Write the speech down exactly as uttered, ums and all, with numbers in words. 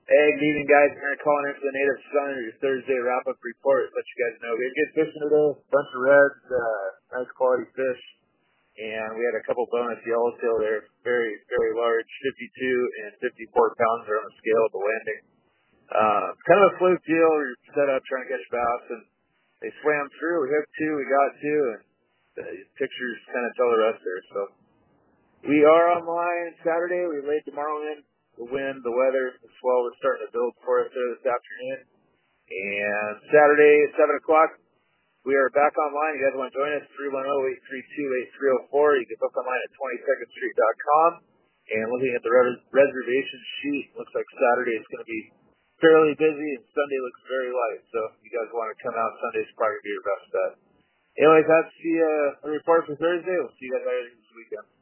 Hey, good evening, guys. We're calling in for the Native Sun, your Thursday wrap-up report. Let you guys know we had good fishing today. Bunch of reds, uh, nice quality fish, and we had a couple bonus yellowtail there, very, very large, fifty-two and fifty-four pounder on the scale at the landing. Uh, kind of a fluke deal. We were set up trying to catch bass, and they swam through. We hooked two, we got two, and the pictures kind of tell the rest there. So we are online Saturday. We laid tomorrow in. The wind, the weather, the swell was starting to build for us there this afternoon. And Saturday at seven o'clock, we are back online. You guys want to join us? three one zero, eight three two, eight three zero four. You can book online at twenty-second street dot com. And looking at the res- reservation sheet, looks like Saturday is going to be fairly busy, and Sunday looks very light. So if you guys want to come out, Sunday's probably going to be your best bet. Anyways, that's the, uh, the report for Thursday. We'll see you guys later this weekend.